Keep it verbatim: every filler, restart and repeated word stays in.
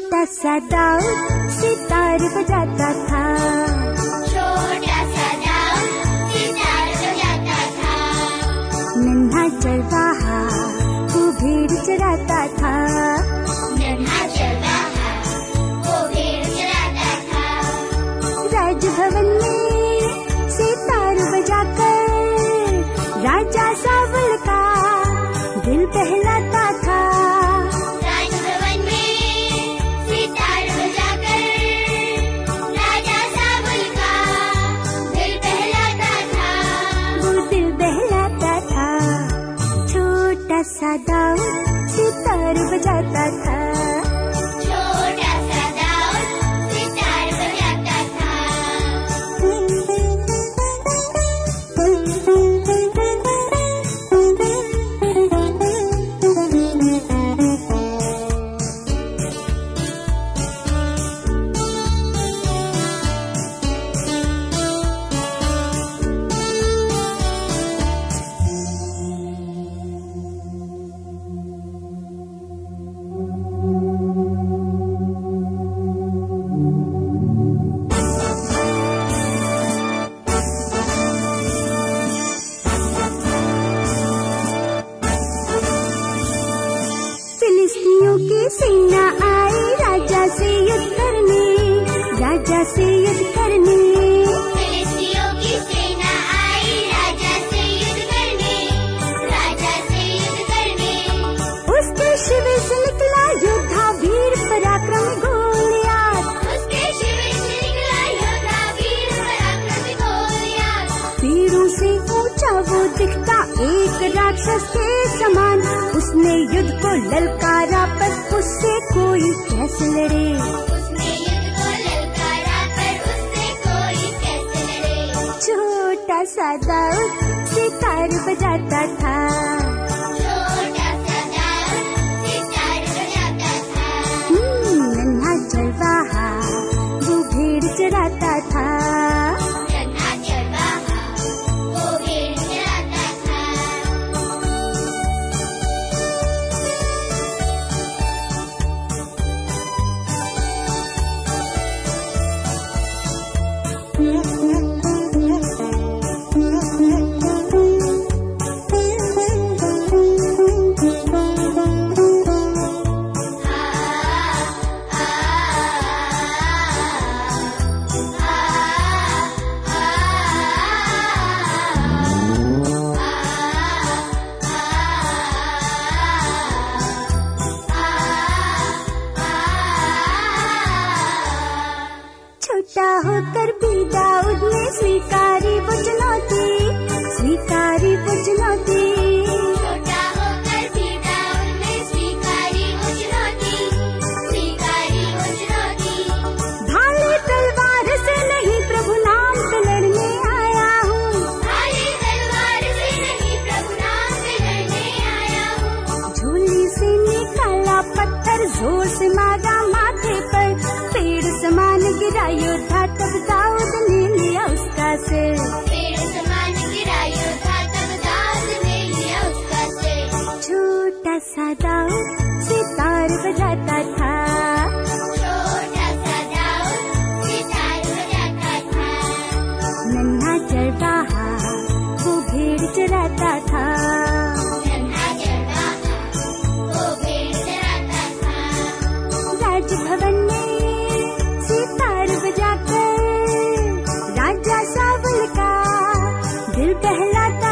छोटा सा दाऊद सितार बजाता था, छोटा सा दाऊद सितार बजाता था। नन्हा चरवाहा वो भेड़ चराता था, नन्हा चरवाहा वो भेड़ चराता था। राजभवन में सितार बजाकर राजा सावल का दिल बहलाता था। राजभवन में सितार बजाकर राजा सावल का दिल बहलाता था, वो दिल बहलाता था। छोटा सा दाऊद सितार बजाता था, छोटा सा दाऊद सितार बजाता था। फिलिस्तीनियों की सेना आई राजा से युद्ध करने, राजा से युद्ध करने। फिलिस्तीनियों की सेना आई राजा से युद्ध करने, राजा से युद्ध करने। उसके शिविर से निकला योद्धा वीर पराक्रमी गोलियत, उसके शिविर से निकला योद्धा वीर पराक्रमी गोलियत। तीरों से ऊंचा वो दिखता एक राक्षस के समान, उसने युद्ध को ललकारा पर उससे कोई कैसे लड़े। उसने युद्ध को ललकारा पर उससे कोई कैसे लड़े। छोटा सा दाऊद सितार बजाता था, छोटा सा दाऊद सितार बजाता था। हम्म, नन्हा चरवाहा वो भेड़ चराता था। नन्हा चरवाहा वो भेड़ चराता था। छोटा होकर भी दाऊद ने स्वीकारी वो चुनौती, स्वीकारी वो चुनौती। छोटा होकर भी दाऊद ने स्वीकारी वो चुनौती, स्वीकारी वो चुनौती। भाले तलवार से नहीं प्रभु नाम पे लड़ने आया हूँ, भाले तलवार से नहीं प्रभु नाम पे लड़ने आया हूँ। झोली से निकाला पत्थर जोर से मारा माथे पर, पेड़ समान गिरा योद्धा तब दाऊद ने लिया उसका सिर। पेड़ समान गिरा योद्धा तब दाऊद ने लिया उसका सिर। छोटा सा दाऊद सितार बजाता था, छोटा सा दाऊद सितार बजाता था। नन्हा चरवाहा वो भेड़ चराता था। नन्हा चरवाहा वो भेड़ चराता था। राजभवन में सितार बजाकर राजा सावल का दिल बहलाता